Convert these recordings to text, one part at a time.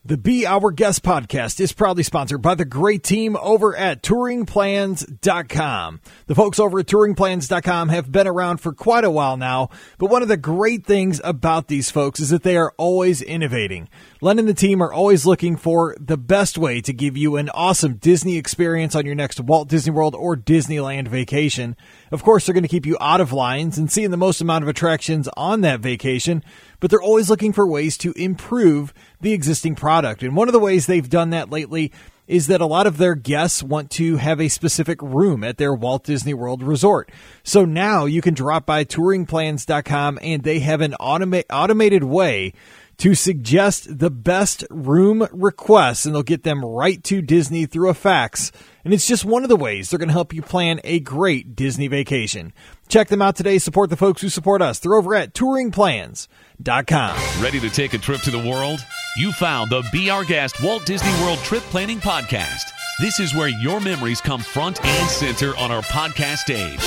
The Be Our Guest podcast is proudly sponsored by the great team over at TouringPlans.com. The folks over at TouringPlans.com have been around for quite a while now, but one of the great things about these folks is that they are always innovating. Len and the team are always looking for the best way to give you an awesome Disney experience on your next Walt Disney World or Disneyland vacation. Of course, they're going to keep you out of lines and seeing the most amount of attractions on that vacation, but they're always looking for ways to improve the existing product. And one of the ways they've done that lately is that a lot of their guests want to have a specific room at their Walt Disney World resort. So now you can drop by TouringPlans.com and they have an automated way to suggest the best room requests, and they'll get them right to Disney through a fax. And it's just one of the ways they're going to help you plan a great Disney vacation. Check them out today. Support the folks who support us. They're over at TouringPlans.com. Ready to take a trip to the world? You found the Be Our Guest Walt Disney World Trip Planning Podcast. This is where your memories come front and center on our podcast stage.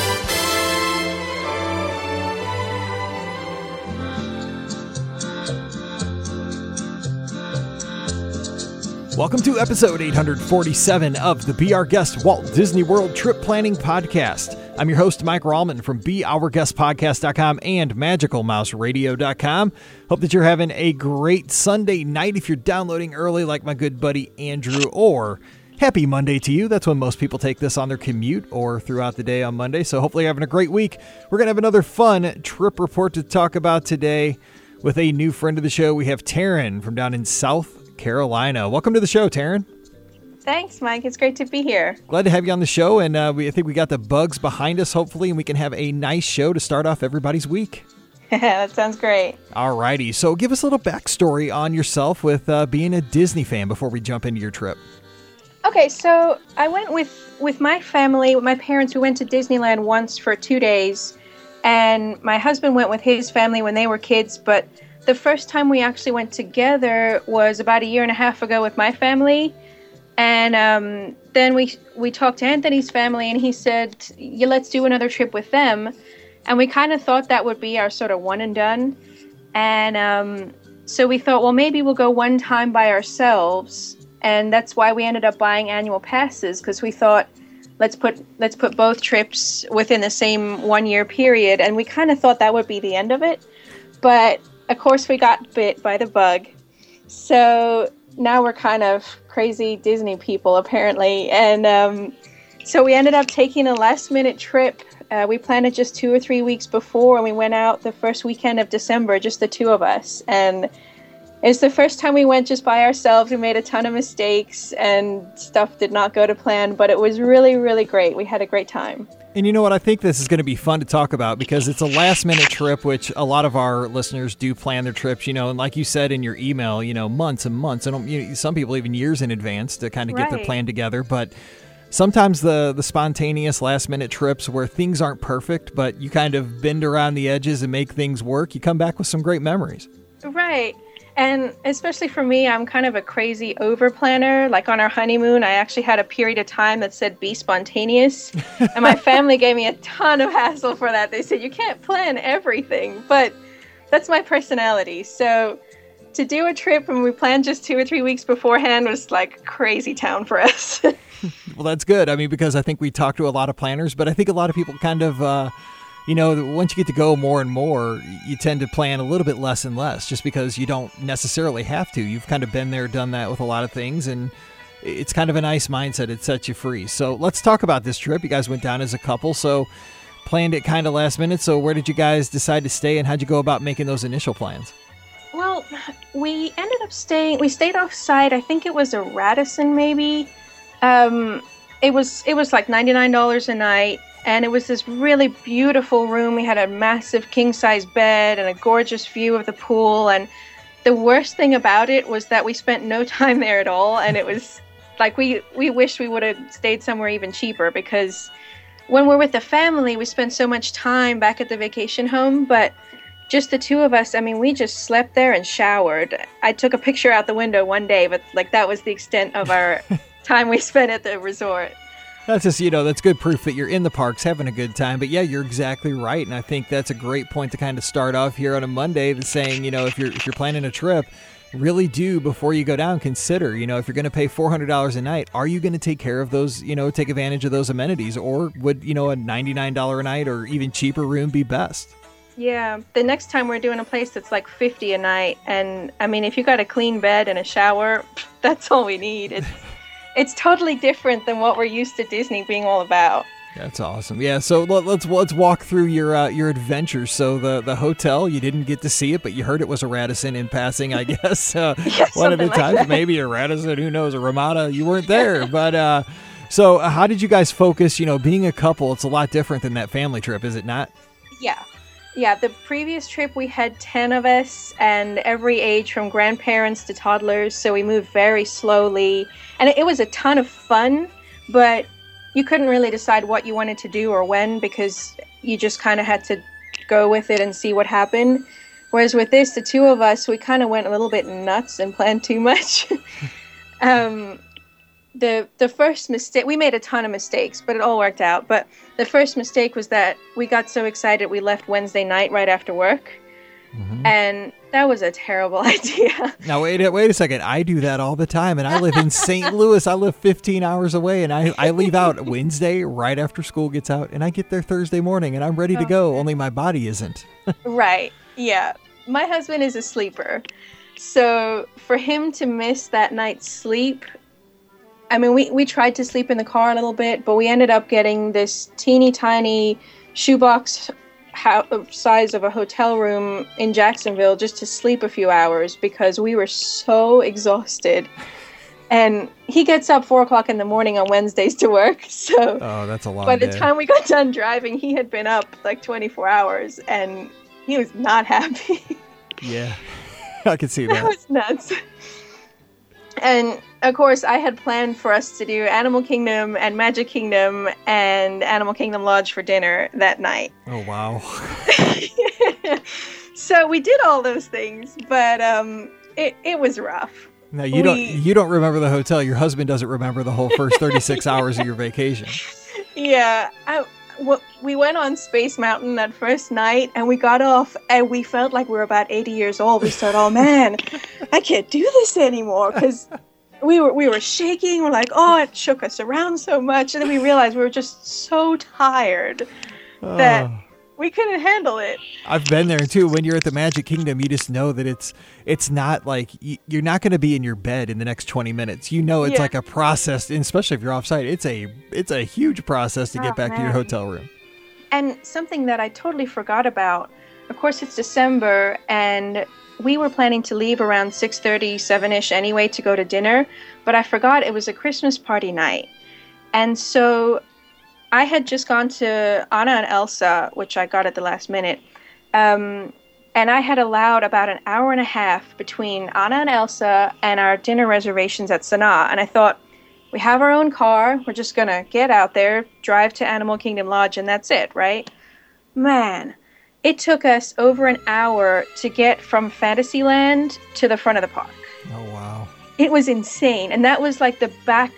Welcome to episode 847 of the Be Our Guest Walt Disney World Trip Planning Podcast. I'm your host, Mike Rallman from BeOurGuestPodcast.com and MagicalMouseRadio.com. Hope that you're having a great Sunday night if you're downloading early like my good buddy Andrew, or happy Monday to you. That's when most people take this on their commute or throughout the day on Monday. So hopefully you're having a great week. We're going to have another fun trip report to talk about today with a new friend of the show. We have Taryn from down in South Carolina. Welcome to the show, Taryn. Thanks, Mike. It's great to be here. Glad to have you on the show, and I think we got the bugs behind us, hopefully, and we can have a nice show to start off everybody's week. That sounds great. All righty. So give us a little backstory on yourself with being a Disney fan before we jump into your trip. Okay, so I went with my family, with my parents. We went to Disneyland once for 2 days, and my husband went with his family when they were kids, but the first time we actually went together was about 1.5 years ago with my family. And then we talked to Anthony's family, and he said, yeah, let's do another trip with them. And we kind of thought that would be our sort of one and done. And so we thought, well, maybe we'll go one time by ourselves. And that's why we ended up buying annual passes, because we thought, let's put both trips within the same 1 year period. And we kind of thought that would be the end of it. But of course, we got bit by the bug. So now we're kind of crazy Disney people, apparently. And so we ended up taking a last-minute trip. We planned it just 2 or 3 weeks before, and we went out the first weekend of December, just the two of us. And it's the first time we went just by ourselves. We made a ton of mistakes, and stuff did not go to plan, but it was really, really great. We had a great time. And you know what? I think this is going to be fun to talk about because it's a last-minute trip, which a lot of our listeners do plan their trips, and like you said in your email, months and months, and some people even years in advance to kind of get their plan together. But sometimes the spontaneous last-minute trips where things aren't perfect, but you kind of bend around the edges and make things work, you come back with some great memories. Right. And especially for me, I'm kind of a crazy over-planner. Like on our honeymoon, I actually had a period of time that said, be spontaneous. And my family gave me a ton of hassle for that. They said, you can't plan everything. But that's my personality. So to do a trip when we planned just 2 or 3 weeks beforehand was like crazy town for us. Well, that's good. I mean, because I think we talk to a lot of planners, but I think a lot of people kind of... once you get to go more and more, you tend to plan a little bit less and less just because you don't necessarily have to. You've kind of been there, done that with a lot of things, and it's kind of a nice mindset. It sets you free. So let's talk about this trip. You guys went down as a couple, so planned it kind of last minute. So where did you guys decide to stay, and how'd you go about making those initial plans? Well, we ended up we stayed off-site. I think it was a Radisson maybe. It was like $99 a night. And it was this really beautiful room. We had a massive king-size bed and a gorgeous view of the pool. And the worst thing about it was that we spent no time there at all. And it was like we wish we would have stayed somewhere even cheaper, because when we're with the family, we spend so much time back at the vacation home. But just the two of us, I mean, we just slept there and showered. I took a picture out the window one day, but like that was the extent of our time we spent at the resort. That's just, that's good proof that you're in the parks having a good time. But yeah, you're exactly right. And I think that's a great point to kind of start off here on a Monday, saying, if you're planning a trip, really do, before you go down, consider, if you're going to pay $400 a night, are you going to take care of those, take advantage of those amenities? Or would, a $99 a night or even cheaper room be best? Yeah, the next time we're doing a place that's like $50 a night. And I mean, if you got a clean bed and a shower, that's all we need. It's totally different than what we're used to Disney being all about. That's awesome. Yeah, so let's walk through your adventures. So the hotel, you didn't get to see it, but you heard it was a Radisson in passing, I guess. One of the times, like maybe a Radisson, who knows, a Ramada. You weren't there, but so how did you guys focus? Being a couple, it's a lot different than that family trip, is it not? Yeah. The previous trip we had 10 of us, and every age from grandparents to toddlers. So we moved very slowly, and it was a ton of fun, but you couldn't really decide what you wanted to do or when, because you just kind of had to go with it and see what happened. Whereas with this, the two of us, we kind of went a little bit nuts and planned too much. The first mistake, we made a ton of mistakes, but it all worked out. But the first mistake was that we got so excited we left Wednesday night right after work. Mm-hmm. And that was a terrible idea. Now, wait a second. I do that all the time, and I live in St. Louis. I live 15 hours away, and I leave out Wednesday right after school gets out, and I get there Thursday morning, and I'm ready to go, only my body isn't. Right. Yeah. My husband is a sleeper. So for him to miss that night's sleep, I mean, we tried to sleep in the car a little bit, but we ended up getting this teeny tiny shoebox size of a hotel room in Jacksonville just to sleep a few hours because we were so exhausted. And he gets up 4:00 in the morning on Wednesdays to work. So that's a long by the day. time we got done driving, he had been up like 24 hours and he was not happy. Yeah, I can see that. That was nuts. And of course, I had planned for us to do Animal Kingdom and Magic Kingdom and Animal Kingdom Lodge for dinner that night. Oh, wow. So we did all those things, but it was rough. No, you don't remember the hotel. Your husband doesn't remember the whole first 36 hours of your vacation. Yeah. We went on Space Mountain that first night, and we got off, and we felt like we were about 80 years old. We said, oh, man, I can't do this anymore, because we were shaking. We're like, oh, it shook us around so much. And then we realized we were just so tired that we couldn't handle it. I've been there, too. When you're at the Magic Kingdom, you just know that it's not like you're not going to be in your bed in the next 20 minutes. It's like a process, and especially if you're off-site. It's a huge process to get back to your hotel room. And something that I totally forgot about, of course, it's December, and we were planning to leave around 6:30, 7-ish anyway to go to dinner, but I forgot it was a Christmas party night. And so I had just gone to Anna and Elsa, which I got at the last minute, and I had allowed about an hour and a half between Anna and Elsa and our dinner reservations at Sanaa. And I thought, we have our own car, we're just going to get out there, drive to Animal Kingdom Lodge, and that's it, right? Man, it took us over an hour to get from Fantasyland to the front of the park. Oh, wow. It was insane. And that was like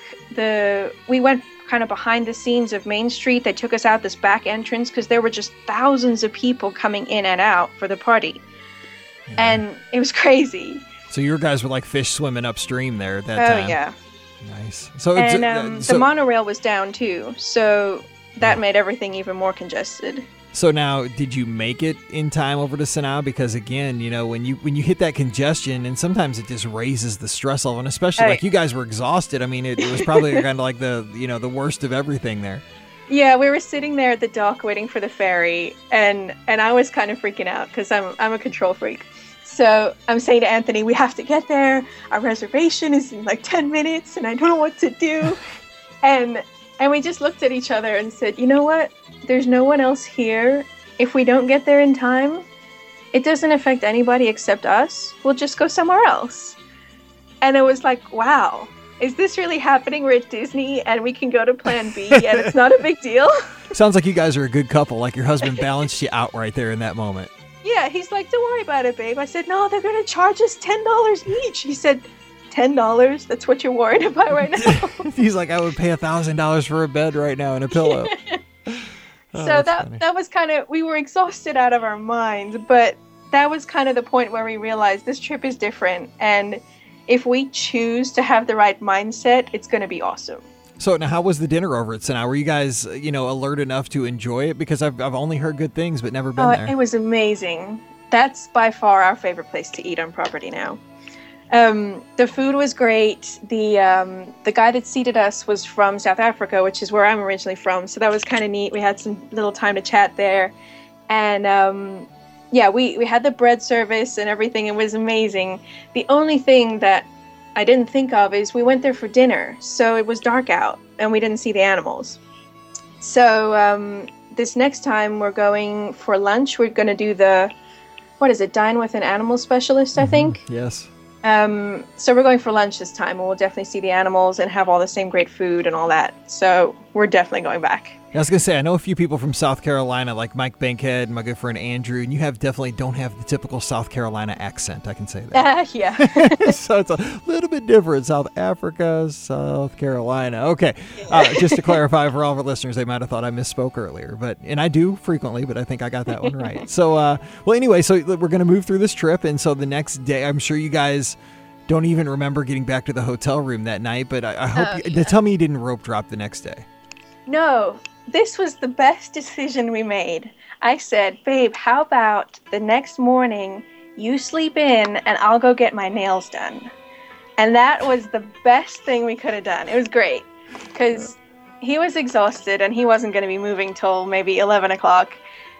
we went kind of behind the scenes of Main Street. They took us out this back entrance because there were just thousands of people coming in and out for the party. Yeah. And it was crazy. So your guys were like fish swimming upstream there at that time. Oh, yeah. Nice. So the monorail was down too, so that made everything even more congested. So now, did you make it in time over to Sanaa? Because again, when you hit that congestion, and sometimes it just raises the stress level, and especially like you guys were exhausted. I mean, it was probably kind of like the worst of everything there. Yeah, we were sitting there at the dock waiting for the ferry, and I was kind of freaking out because I'm a control freak. So I'm saying to Anthony, we have to get there. Our reservation is in like 10 minutes, and I don't know what to do. And we just looked at each other and said, you know what? There's no one else here. If we don't get there in time, it doesn't affect anybody except us. We'll just go somewhere else. And it was like, wow, is this really happening? We're at Disney, and we can go to Plan B, and it's not a big deal. Sounds like you guys are a good couple. Like your husband balanced you out right there in that moment. Yeah, he's like, don't worry about it, babe. I said, no, they're going to charge us $10 each. He said, $10? That's what you're worried about right now? He's like, I would pay $1,000 for a bed right now and a pillow. So that was kind of, we were exhausted out of our minds, but that was kind of the point where we realized this trip is different, and if we choose to have the right mindset, it's going to be awesome. So now, how was the dinner over at Sanaa? Were you guys, alert enough to enjoy it? Because I've only heard good things, but never been there. It was amazing. That's by far our favorite place to eat on property now. The food was great. The guy that seated us was from South Africa, which is where I'm originally from. So that was kind of neat. We had some little time to chat there. And we had the bread service and everything. It was amazing. The only thing that I didn't think of is we went there for dinner. So it was dark out and we didn't see the animals. So this next time we're going for lunch. We're going to do Dine with an Animal Specialist, I think. Yes. So we're going for lunch this time, and we'll definitely see the animals and have all the same great food and all that. So we're definitely going back. I was going to say, I know a few people from South Carolina, like Mike Bankhead and my good friend Andrew, and you definitely don't have the typical South Carolina accent, I can say that. Yeah. So it's a little bit different. South Africa, South Carolina. Okay. Just to clarify for all of our listeners, they might have thought I misspoke earlier, and I do frequently, but I think I got that one right. So, anyway, so we're going to move through this trip, and so the next day, I'm sure you guys don't even remember getting back to the hotel room that night, but I hope tell me you didn't rope drop the next day. No. This was the best decision we made. I said, babe, how about the next morning you sleep in and I'll go get my nails done? And that was the best thing we could have done. It was great because he was exhausted and he wasn't going to be moving till maybe 11 o'clock.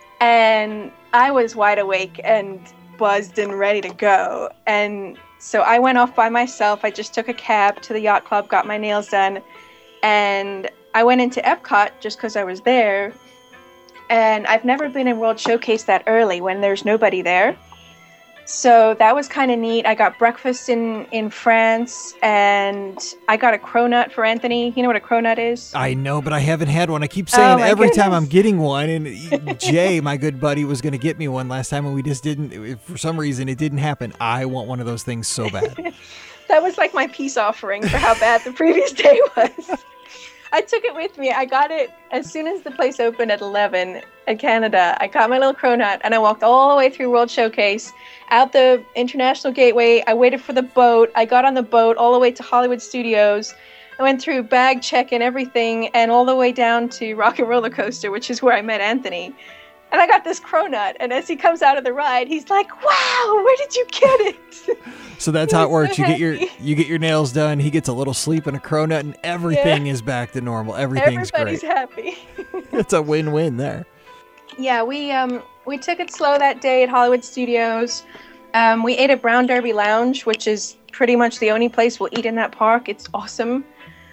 And I was wide awake and buzzed and ready to go. And so I went off by myself. I just took a cab to the yacht club, got my nails done, and I went into Epcot just because I was there, and I've never been in World Showcase that early when there's nobody there. So that was kind of neat. I got breakfast in France, and I got a cronut for Anthony. You know what a cronut is? I know, but I haven't had one. I keep saying every time I'm getting one, and Jay, my good buddy, was going to get me one last time, and we just didn't. For some reason, it didn't happen. I want one of those things so bad. That was like my peace offering for how bad the previous day was. I took it with me. I got it as soon as the place opened at 11 in Canada. I got my little cronut and I walked all the way through World Showcase, out the International Gateway. I waited for the boat. I got on the boat all the way to Hollywood Studios. I went through bag check and everything and all the way down to Rock and Roller Coaster, which is where I met Anthony. And I got this cronut, and as he comes out of the ride, he's like, "Wow, where did you get it?" So that's how it works. So you get your nails done. He gets a little sleep and a cronut, and everything is back to normal. Everything's Everybody's great. happy. It's a win-win there. Yeah, we took it slow that day at Hollywood Studios. We ate at Brown Derby Lounge, which is pretty much the only place we'll eat in that park. It's awesome.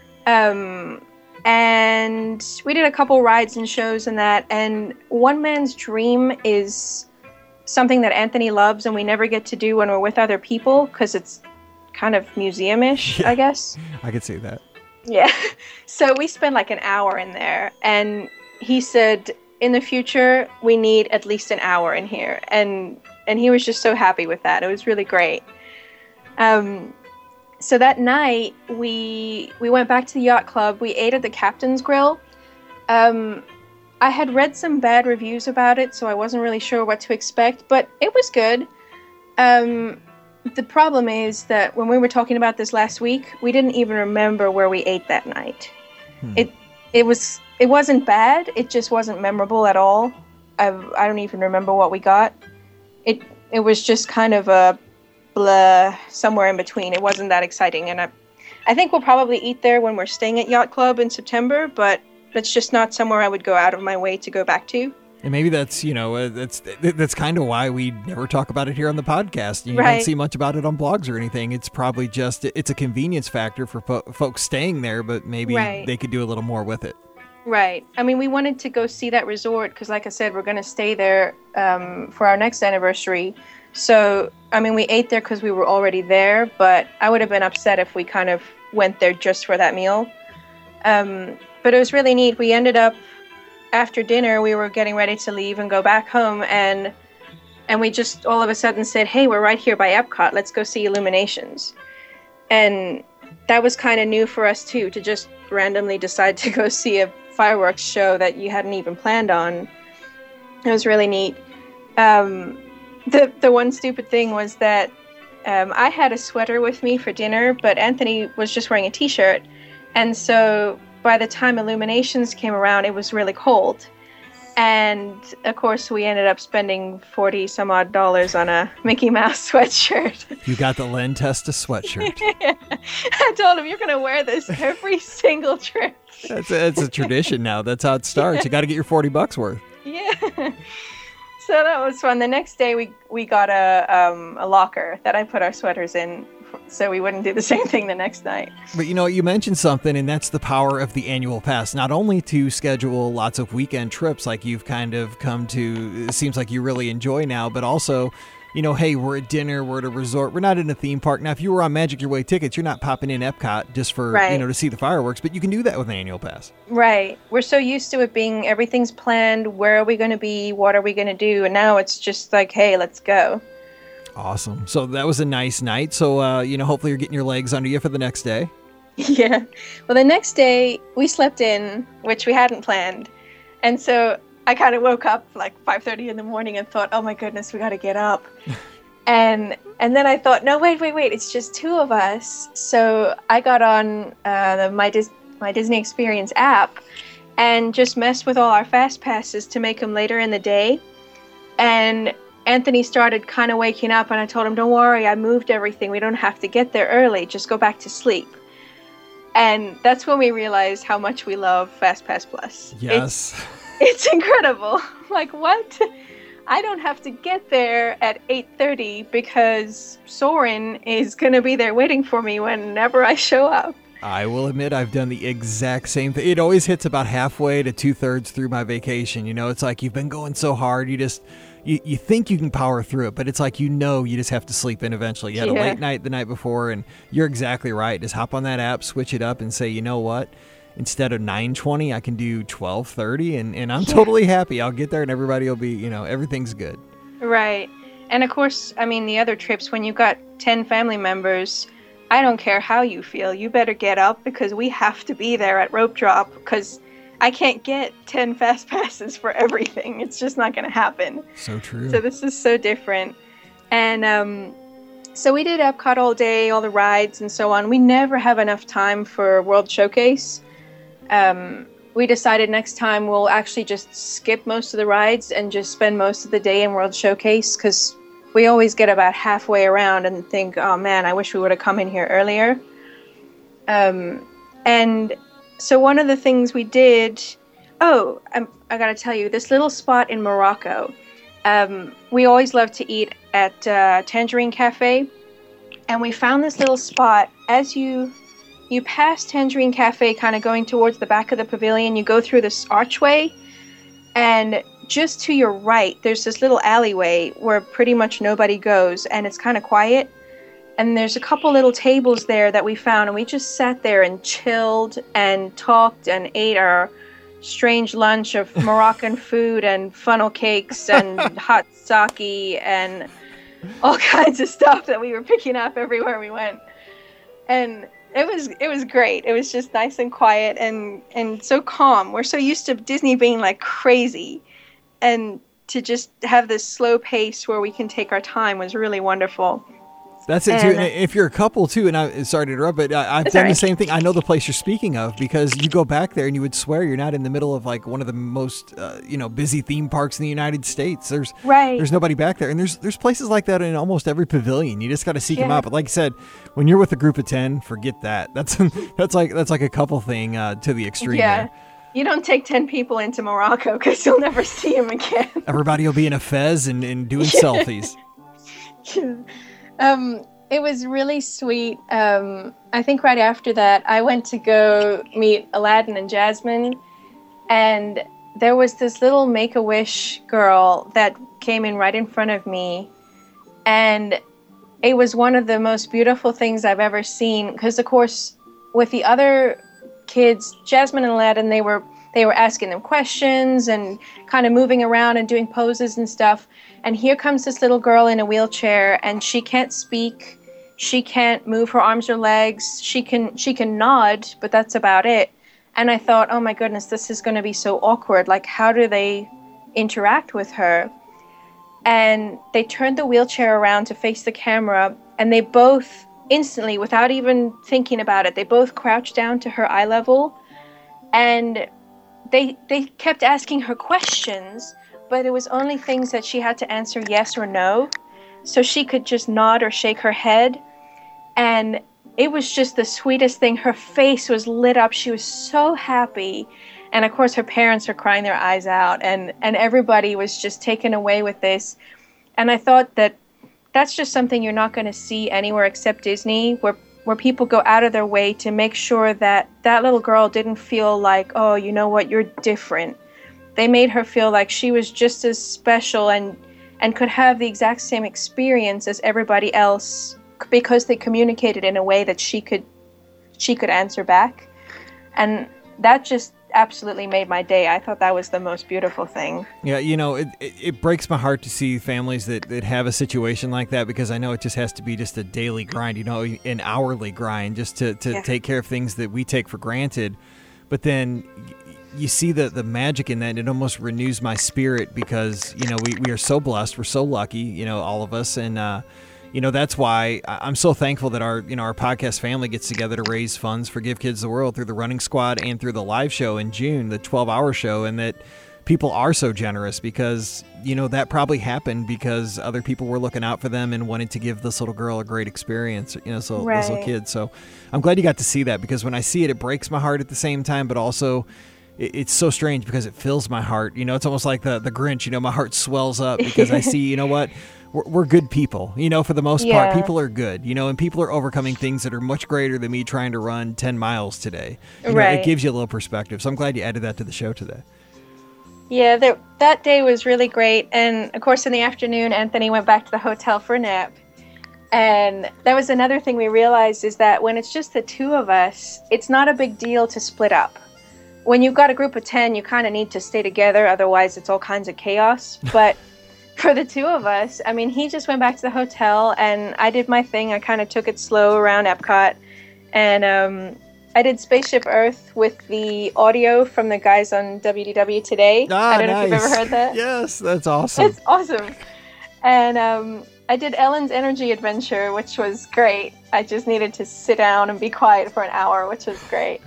And we did a couple rides and shows and that. And One Man's Dream is something that Anthony loves and we never get to do when we're with other people because it's kind of museum-ish, I guess. I could see that. Yeah. So we spent like an hour in there. And he said, in the future, we need at least an hour in here. And he was just so happy with that. It was really great. So that night, we went back to the yacht club. We ate at the Captain's Grill. I had read some bad reviews about it, so I wasn't really sure what to expect, but it was good. The problem is that when we were talking about this last week, we didn't even remember where we ate that night. It wasn't bad. It just wasn't memorable at all. I don't even remember what we got. It was just kind of a blah, somewhere in between. It wasn't that exciting, and I think we'll probably eat there when we're staying at Yacht Club in September, but that's just not somewhere I would go out of my way to go back to. And maybe that's, that's kind of why we never talk about it here on the podcast. You Right. don't see much about it on blogs or anything. It's probably just, it's a convenience factor for folks staying there, but maybe they could do a little more with it. Right. I mean, we wanted to go see that resort because, like I said, we're going to stay there for our next anniversary. So, I mean, we ate there because we were already there, but I would have been upset if we kind of went there just for that meal. But it was really neat. We ended up, after dinner, we were getting ready to leave and go back home, and we just all of a sudden said, hey, we're right here by Epcot. Let's go see Illuminations. And that was kind of new for us, too, to just randomly decide to go see a fireworks show that you hadn't even planned on. It was really neat. The one stupid thing was that I had a sweater with me for dinner, but Anthony was just wearing a t-shirt. And so by the time Illuminations came around, it was really cold. And of course, we ended up spending $40 some odd on a Mickey Mouse sweatshirt. You got the Len Testa sweatshirt. I told him, you're going to wear this every single trip. That's a tradition now. That's how it starts. You got to get your $40 worth. Yeah. So that was fun. The next day, we got a locker that I put our sweaters in, so we wouldn't do the same thing the next night. But you mentioned something, and that's the power of the annual pass. Not only to schedule lots of weekend trips like you've kind of come to, it seems like you really enjoy now, but also, hey, we're at dinner, we're at a resort, we're not in a theme park. Now, if you were on Magic Your Way tickets, you're not popping in Epcot just for, to see the fireworks, but you can do that with an annual pass. Right. We're so used to it being everything's planned. Where are we going to be? What are we going to do? And now it's just like, hey, let's go. Awesome. So that was a nice night. So, hopefully you're getting your legs under you for the next day. Yeah. Well, the next day we slept in, which we hadn't planned. And so I kind of woke up like 5:30 in the morning and thought, oh my goodness, we got to get up. and then I thought, no, wait. It's just two of us. So I got on my Disney Experience app and just messed with all our fast passes to make them later in the day. And Anthony started kind of waking up, and I told him, don't worry, I moved everything. We don't have to get there early. Just go back to sleep. And that's when we realized how much we love FastPass Plus. Yes. It's incredible. Like, what? I don't have to get there at 8:30 because Soren is going to be there waiting for me whenever I show up. I will admit I've done the exact same thing. It always hits about halfway to 2/3 through my vacation. It's like you've been going so hard, you think you can power through it, but it's like you just have to sleep in eventually. You had a late night the night before, and you're exactly right. Just hop on that app, switch it up, and say, you know what? Instead of 9:20, I can do 12:30, and I'm totally happy. I'll get there, and everybody will be, everything's good. Right. And of course, I mean, the other trips, when you've got 10 family members, I don't care how you feel. You better get up because we have to be there at Rope Drop because I can't get 10 fast passes for everything. It's just not going to happen. So true. So this is so different. And so we did Epcot all day, all the rides and so on. We never have enough time for World Showcase. We decided next time we'll actually just skip most of the rides and just spend most of the day in World Showcase because we always get about halfway around and think, oh man, I wish we would have come in here earlier. And so one of the things we did, I got to tell you, this little spot in Morocco, we always love to eat at Tangerine Cafe, and we found this little spot. As you pass Tangerine Cafe, kind of going towards the back of the pavilion, you go through this archway, and just to your right, there's this little alleyway where pretty much nobody goes, and it's kind of quiet. And there's a couple little tables there that we found, and we just sat there and chilled and talked and ate our strange lunch of Moroccan food and funnel cakes and hot sake and all kinds of stuff that we were picking up everywhere we went. And it was great. It was just nice and quiet and so calm. We're so used to Disney being like crazy, and to just have this slow pace where we can take our time was really wonderful. That's it, too. And if you're a couple, too, and I'm sorry to interrupt, but I've done the same thing. I know the place you're speaking of because you go back there and you would swear you're not in the middle of like one of the most, busy theme parks in the United States. There's nobody back there. And there's places like that in almost every pavilion. You just got to seek them out. But like I said, when you're with a group of 10, forget that. That's like a couple thing to the extreme there. You don't take 10 people into Morocco because you'll never see them again. Everybody will be in a fez and doing selfies. It was really sweet. I think right after that, I went to go meet Aladdin and Jasmine, and there was this little Make-A-Wish girl that came in right in front of me, and it was one of the most beautiful things I've ever seen, because of course, with the other kids, Jasmine and Aladdin, they were asking them questions and kind of moving around and doing poses and stuff. And here comes this little girl in a wheelchair, and she can't speak. She can't move her arms or legs. She can nod, but that's about it. And I thought, oh my goodness, this is going to be so awkward. Like, how do they interact with her? and they turned the wheelchair around to face the camera, and they both instantly, without even thinking about it, they both crouched down to her eye level, and they kept asking her questions, but it was only things that she had to answer yes or no, so she could just nod or shake her head. And it was just the sweetest thing. Her face was lit up. She was so happy. And of course her parents were crying their eyes out, and everybody was just taken away with this. And I thought that that's just something you're not going to see anywhere except Disney, where people go out of their way to make sure that that little girl didn't feel like, oh, you know what, you're different. They made her feel like she was just as special and could have the exact same experience as everybody else, because they communicated in a way that she could answer back. And that just absolutely made my day. I thought that was the most beautiful thing. Yeah, it breaks my heart to see families that have a situation like that, because I know it just has to be just a daily grind, an hourly grind just to take care of things that we take for granted. But then you see the magic in that, and it almost renews my spirit, because, we are so blessed. We're so lucky, all of us. And, that's why I'm so thankful that our podcast family gets together to raise funds for Give Kids the World through the Running Squad and through the live show in June, the 12-hour show, and that people are so generous, because, that probably happened because other people were looking out for them and wanted to give this little girl a great experience, this little kid. So I'm glad you got to see that, because when I see it, it breaks my heart at the same time, but also it's so strange because it fills my heart. It's almost like the Grinch, my heart swells up because I see, what? We're good people, for the most part. People are good, and people are overcoming things that are much greater than me trying to run 10 miles today. It gives you a little perspective. So I'm glad you added that to the show today. Yeah, that day was really great. And of course, in the afternoon, Anthony went back to the hotel for a nap. And that was another thing we realized, is that when it's just the two of us, it's not a big deal to split up. When you've got a group of 10, you kind of need to stay together. Otherwise, it's all kinds of chaos. But for the two of us, I mean, he just went back to the hotel, and I did my thing. I kind of took it slow around Epcot, and I did Spaceship Earth with the audio from the guys on WDW Today. I don't know if you've ever heard that. Yes, that's awesome. It's awesome. And I did Ellen's Energy Adventure, which was great. I just needed to sit down and be quiet for an hour, which was great.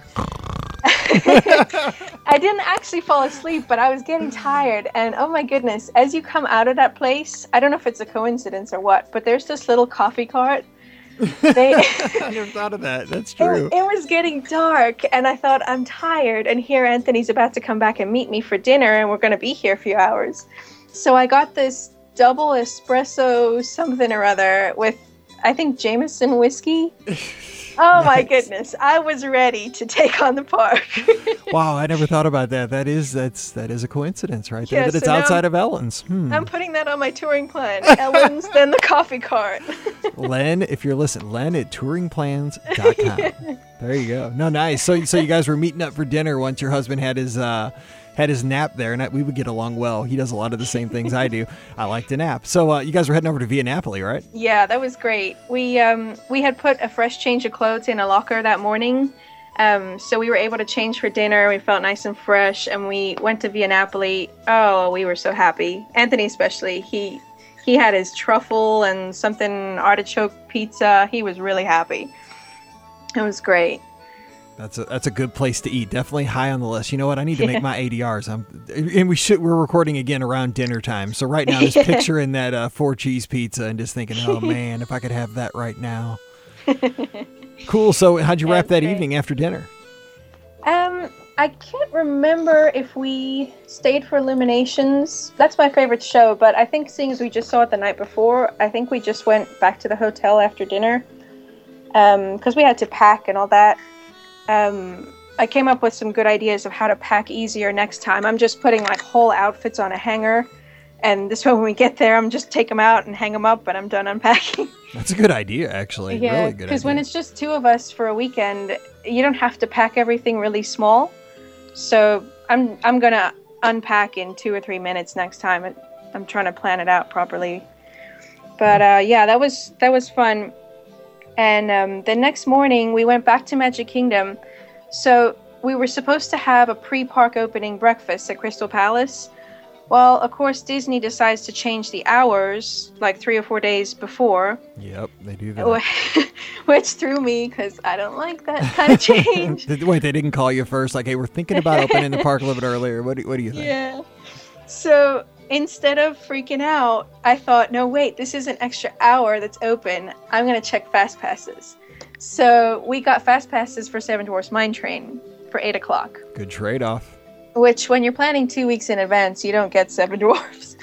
I didn't actually fall asleep, but I was getting tired, and oh my goodness, as you come out of that place, I don't know if it's a coincidence or what, but there's this little coffee cart. I never thought of that. That's true. It was getting dark, and I thought, I'm tired, and here Anthony's about to come back and meet me for dinner, and we're going to be here a few hours. So I got this double espresso something or other with, I think, Jameson whiskey. Oh my goodness! I was ready to take on the park. Wow, I never thought about that. That is a coincidence, right there. That it's outside of Ellen's. I'm putting that on my touring plan. Ellen's, then the coffee cart. Len, if you're listening, Len at touringplans.com. There you go. No, nice. So you guys were meeting up for dinner once your husband had his nap there, and we would get along well. He does a lot of the same things I do. I like to nap. So you guys were heading over to Via Napoli, right? Yeah, that was great. We had put a fresh change of clothes in a locker that morning, so we were able to change for dinner. We felt nice and fresh, and we went to Via Napoli. Oh, we were so happy. Anthony especially. He had his truffle and something artichoke pizza. He was really happy. It was great. That's a good place to eat. Definitely high on the list. You know what? I need to make my ADRs. We're recording again around dinner time. So right now, I'm just picturing that 4-cheese pizza and just thinking, oh man, if I could have that right now. Cool. So how'd you wrap that evening after dinner? I can't remember if we stayed for Illuminations. That's my favorite show, but I think seeing as we just saw it the night before, I think we just went back to the hotel after dinner because we had to pack and all that. I came up with some good ideas of how to pack easier next time. I'm just putting like whole outfits on a hanger, and this way when we get there, I'm just take them out and hang them up, and I'm done unpacking. That's a good idea, actually. Yeah, really good idea. Because when it's just two of us for a weekend, you don't have to pack everything really small. So I'm gonna unpack in 2 or 3 minutes next time. I'm trying to plan it out properly. But yeah, that was fun. And the next morning, we went back to Magic Kingdom. So we were supposed to have a pre-park opening breakfast at Crystal Palace, Well, of course, Disney decides to change the hours like 3 or 4 days before. Yep, they do that. Which threw me because I don't like that kind of change. Wait, they didn't call you first? Like, hey, we're thinking about opening the park a little bit earlier. What do you think? Yeah. So instead of freaking out, I thought, no, wait, this is an extra hour that's open. I'm going to check Fast Passes. So we got Fast Passes for Seven Dwarfs Mine Train for 8 o'clock. Good trade-off. Which, when you're planning 2 weeks in advance, you don't get Seven Dwarfs.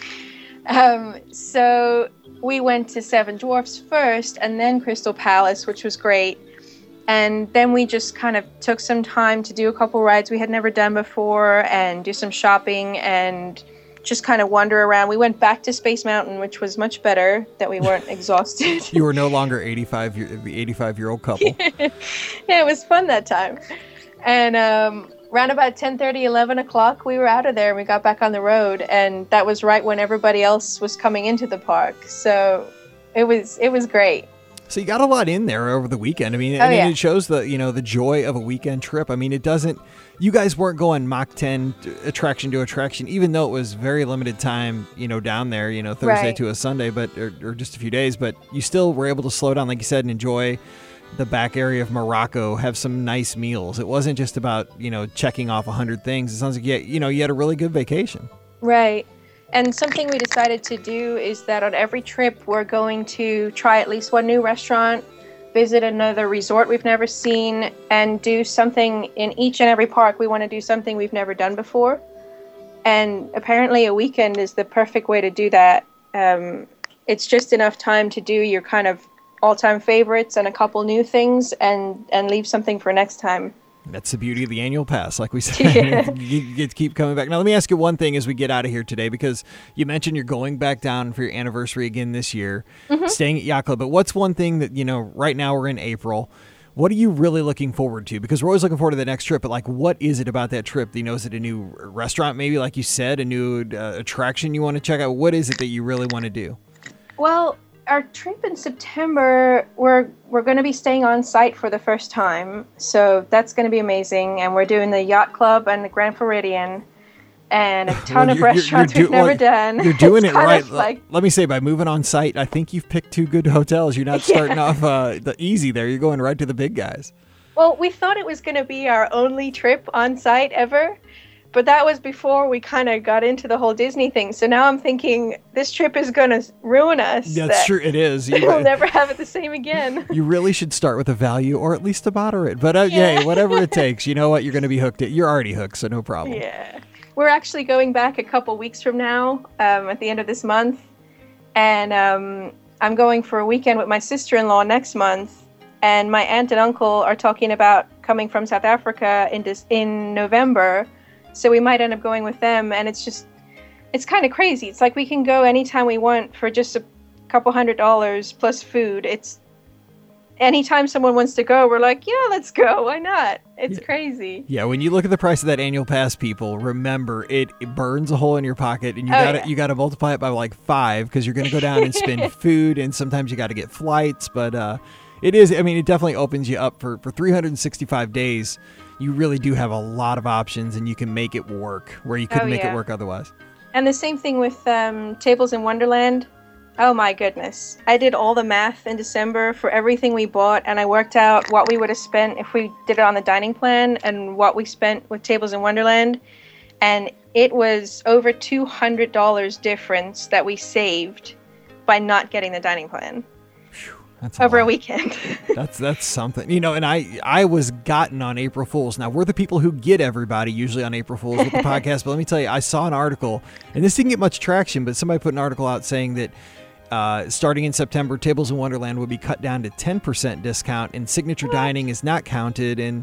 So we went to Seven Dwarfs first, and then Crystal Palace, which was great. And then we just kind of took some time to do a couple rides we had never done before, and do some shopping, and just kind of wander around. We went back to Space Mountain, which was much better, that we weren't exhausted. You were no longer the 85-year-old couple. Yeah, it was fun that time. And around about 10:30, 11 o'clock, we were out of there and we got back on the road. And that was right when everybody else was coming into the park. So it was great. So you got a lot in there over the weekend. I mean, it shows the joy of a weekend trip. I mean, it doesn't. You guys weren't going Mach 10 attraction to attraction, even though it was very limited time, down there, Thursday to a Sunday, but or just a few days. But you still were able to slow down, like you said, and enjoy the back area of Morocco, have some nice meals. It wasn't just about checking off 100 things. It sounds like you had a really good vacation. Right. And something we decided to do is that on every trip, we're going to try at least one new restaurant, visit another resort we've never seen, and do something in each and every park. We want to do something we've never done before. And apparently a weekend is the perfect way to do that. It's just enough time to do your kind of all-time favorites and a couple new things and leave something for next time. That's the beauty of the annual pass, like we said. Yeah. You get to keep coming back. Now, let me ask you one thing as we get out of here today, because you mentioned you're going back down for your anniversary again this year, staying at Yacht Club. But what's one thing that, right now we're in April, what are you really looking forward to? Because we're always looking forward to the next trip, but what is it about that trip? Is it a new restaurant, maybe, like you said, a new attraction you want to check out? What is it that you really want to do? Well, our trip in September, we're going to be staying on site for the first time, so that's going to be amazing. And we're doing the Yacht Club and the Grand Floridian, and a ton of restaurants we've never done. You're doing it right. Let me say, by moving on site, I think you've picked two good hotels. You're not starting off the easy there. You're going right to the big guys. Well, we thought it was going to be our only trip on site ever. But that was before we kind of got into the whole Disney thing. So now I'm thinking this trip is going to ruin us. That's true. It is. We'll never have it the same again. You really should start with a value or at least a moderate. But yeah, whatever it takes. You know what? You're going to be hooked. You're already hooked, so no problem. Yeah. We're actually going back a couple weeks from now at the end of this month. And I'm going for a weekend with my sister-in-law next month. And my aunt and uncle are talking about coming from South Africa in November. So we might end up going with them, and it's kind of crazy. It's like we can go anytime we want for just a couple $100 plus food. It's anytime someone wants to go, we're like, yeah, let's go. Why not? It's crazy. Yeah, when you look at the price of that annual pass, people, remember it burns a hole in your pocket, and you got to multiply it by 5 because you're going to go down and spend food, and sometimes you got to get flights. But it definitely opens you up for 365 days. You really do have a lot of options, and you can make it work where you couldn't make it work otherwise. And the same thing with Tables in Wonderland. Oh my goodness. I did all the math in December for everything we bought, and I worked out what we would have spent if we did it on the dining plan and what we spent with Tables in Wonderland. And it was over $200 difference that we saved by not getting the dining plan. That's over a weekend. That's something. And I was gotten on April Fools. Now, we're the people who get everybody usually on April Fools with the podcast, but let me tell you, I saw an article, and this didn't get much traction, but somebody put an article out saying that starting in September, Tables in Wonderland will be cut down to 10% discount, and signature dining is not counted, and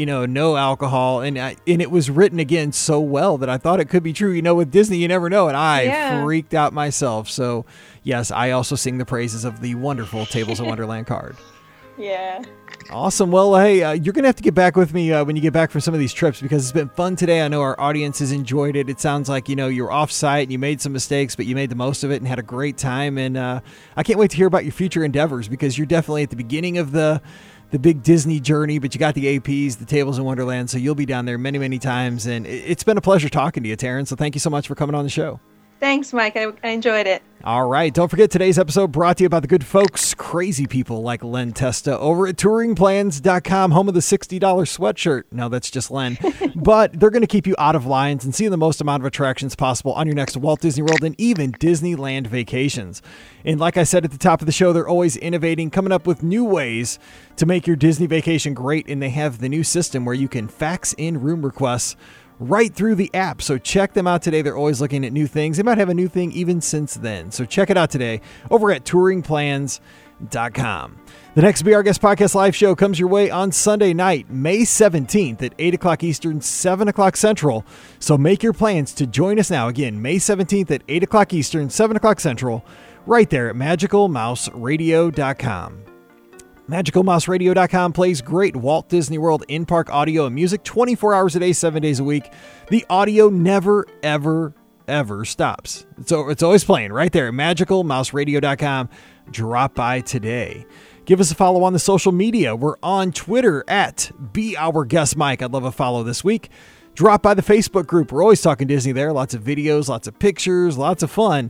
no alcohol, and it was written again so well that I thought it could be true. With Disney, you never know, and I freaked out myself. So yes, I also sing the praises of the wonderful Tables in Wonderland card. Yeah. Awesome. Well, hey, you're going to have to get back with me when you get back from some of these trips, because it's been fun today. I know our audience has enjoyed it. It sounds like, you're off site and you made some mistakes, but you made the most of it and had a great time. And I can't wait to hear about your future endeavors, because you're definitely at the beginning of the big Disney journey, but you got the APs, the Tables in Wonderland, so you'll be down there many, many times. And it's been a pleasure talking to you, Taryn. So thank you so much for coming on the show. Thanks, Mike. I enjoyed it. All right. Don't forget, today's episode brought to you by the good folks, crazy people like Len Testa over at touringplans.com, home of the $60 sweatshirt. No, that's just Len. But they're going to keep you out of lines and seeing the most amount of attractions possible on your next Walt Disney World and even Disneyland vacations. And like I said at the top of the show, they're always innovating, coming up with new ways to make your Disney vacation great. And they have the new system where you can fax in room requests right through the app. So check them out today. They're always looking at new things. They might have a new thing even since then. So check it out today over at touringplans.com. The next Be Our Guest Podcast live show comes your way on Sunday night, May 17th at 8 o'clock Eastern, 7 o'clock Central. So make your plans to join us now. Again, May 17th at 8 o'clock Eastern, 7 o'clock Central, right there at magicalmouseradio.com. MagicalMouseRadio.com plays great Walt Disney World in-park audio and music 24 hours a day, 7 days a week. The audio never, ever, ever stops. It's always playing right there at MagicalMouseRadio.com. Drop by today. Give us a follow on the social media. We're on Twitter at Be Our Guest Mike. I'd love a follow this week. Drop by the Facebook group. We're always talking Disney there. Lots of videos, lots of pictures, lots of fun.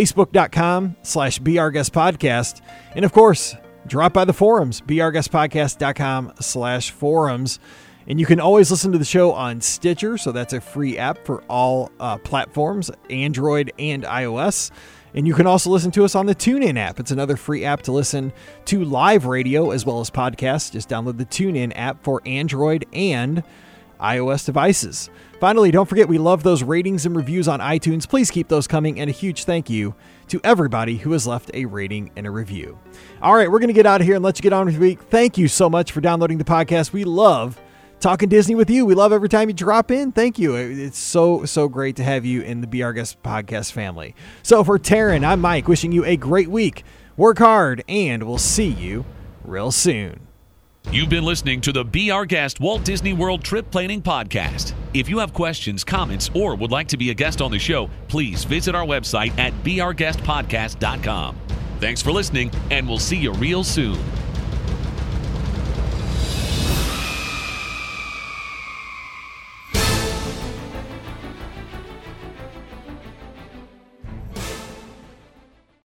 Facebook.com/BeOurGuestPodcast. And of course, drop by the forums, beourguestpodcast.com/forums. And you can always listen to the show on Stitcher. So that's a free app for all platforms, Android and iOS. And you can also listen to us on the TuneIn app. It's another free app to listen to live radio as well as podcasts. Just download the TuneIn app for Android and iOS devices. Finally, don't forget, we love those ratings and reviews on iTunes. Please keep those coming, and a huge thank you to everybody who has left a rating and a review. All right, we're going to get out of here and let you get on with your week. Thank you so much for downloading the podcast. We love talking Disney with you. We love every time you drop in. Thank you. It's so great to have you in the Be Our Guest podcast family. So for Taryn, I'm Mike, wishing you a great week. Work hard, and we'll see you real soon. You've been listening to the Be Our Guest Walt Disney World Trip Planning Podcast. If you have questions, comments, or would like to be a guest on the show, please visit our website at beourguestpodcast.com. Thanks for listening, and we'll see you real soon.